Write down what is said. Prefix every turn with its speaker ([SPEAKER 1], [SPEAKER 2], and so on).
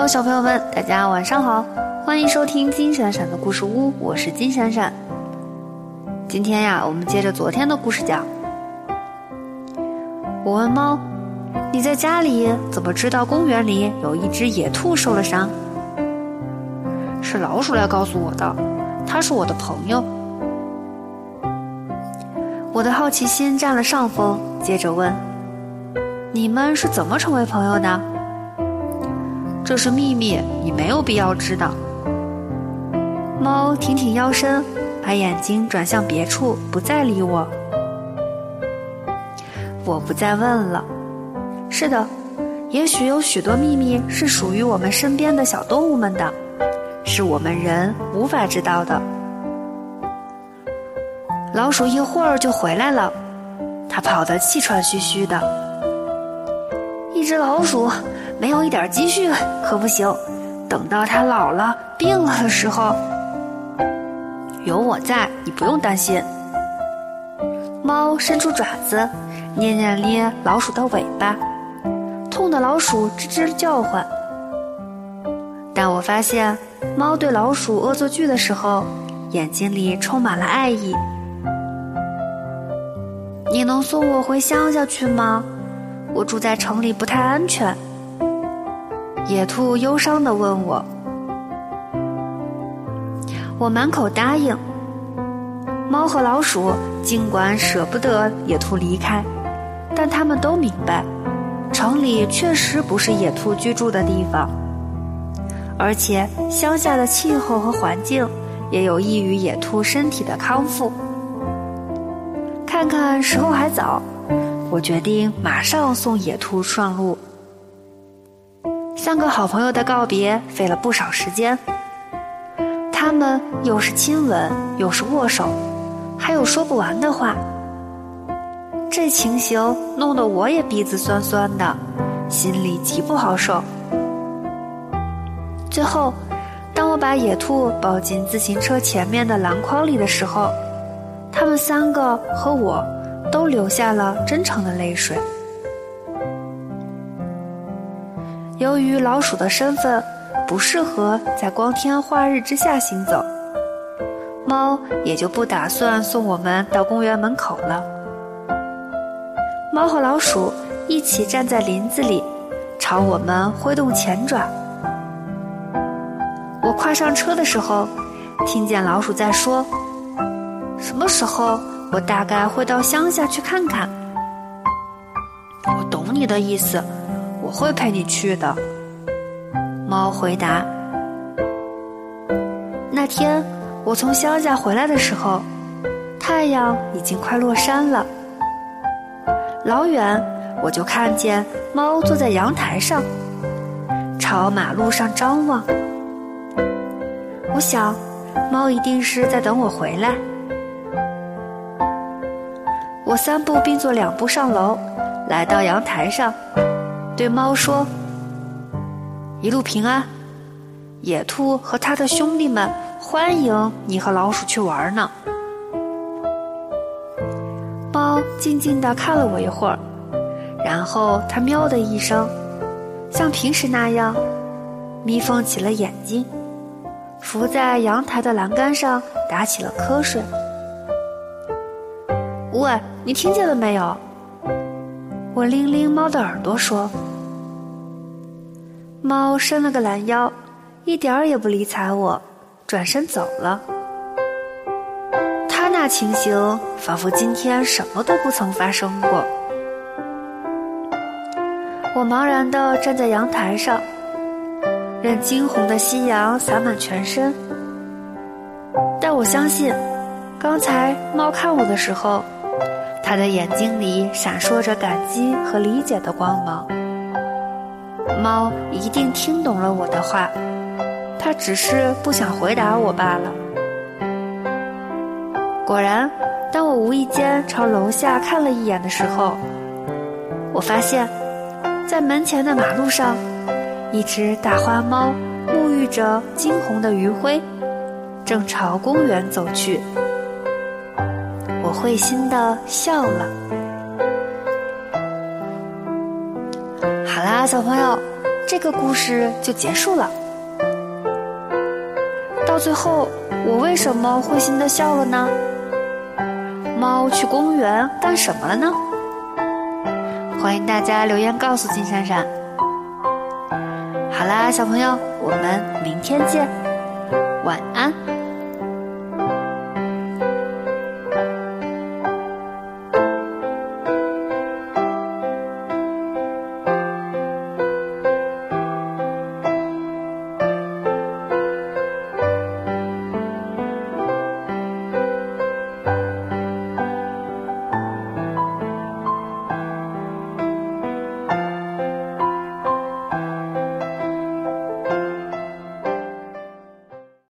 [SPEAKER 1] 小朋友们，大家晚上好，欢迎收听金闪闪的故事屋，我是金闪闪。今天呀，我们接着昨天的故事讲。我问猫，你在家里怎么知道公园里有一只野兔受了伤？是老鼠来告诉我的，它是我的朋友。我的好奇心占了上风，接着问，你们是怎么成为朋友的？这是秘密，你没有必要知道。猫挺挺腰身，把眼睛转向别处，不再理我。我不再问了。是的，也许有许多秘密是属于我们身边的小动物们的，是我们人无法知道的。老鼠一会儿就回来了，它跑得气喘吁吁的。一只老鼠没有一点积蓄可不行，等到它老了病了的时候，有我在，你不用担心。猫伸出爪子捏捏老鼠的尾巴，痛的老鼠吱吱叫唤。但我发现猫对老鼠恶作剧的时候，眼睛里充满了爱意。你能送我回乡下去吗？我住在城里不太安全。野兔忧伤地问我。我满口答应。猫和老鼠尽管舍不得野兔离开，但他们都明白，城里确实不是野兔居住的地方，而且乡下的气候和环境也有益于野兔身体的康复。看看时候还早，我决定马上送野兔上路。三个好朋友的告别费了不少时间，他们又是亲吻，又是握手，还有说不完的话。这情形弄得我也鼻子酸酸的，心里极不好受。最后，当我把野兔抱进自行车前面的篮筐里的时候，他们三个和我都流下了真诚的泪水。由于老鼠的身份不适合在光天化日之下行走，猫也就不打算送我们到公园门口了。猫和老鼠一起站在林子里，朝我们挥动前爪。我跨上车的时候，听见老鼠在说，什么时候我大概会到乡下去看看。我懂你的意思，我会陪你去的。猫回答。那天我从乡下回来的时候，太阳已经快落山了。老远我就看见猫坐在阳台上，朝马路上张望。我想，猫一定是在等我回来。我三步并作两步上楼，来到阳台上，对猫说，一路平安，野兔和他的兄弟们欢迎你和老鼠去玩呢。猫静静地看了我一会儿，然后它喵的一声，像平时那样眯缝起了眼睛，伏在阳台的栏杆上打起了瞌睡。喂，你听见了没有？我拎拎猫的耳朵说。猫伸了个懒腰，一点儿也不理睬我，转身走了。它那情形仿佛今天什么都不曾发生过。我茫然地站在阳台上，任惊红的夕阳洒满全身。但我相信，刚才猫看我的时候，它的眼睛里闪烁着感激和理解的光芒。猫一定听懂了我的话，它只是不想回答我罢了。果然，当我无意间朝楼下看了一眼的时候，我发现，在门前的马路上，一只大花猫沐浴着金红的余晖，正朝公园走去。我会心地笑了。好啦，小朋友， 这个故事就结束了。到最后，我为什么会心地笑了呢？猫去公园干什么了呢？欢迎大家留言告诉金闪闪。好啦，小朋友，我们明天见，晚安。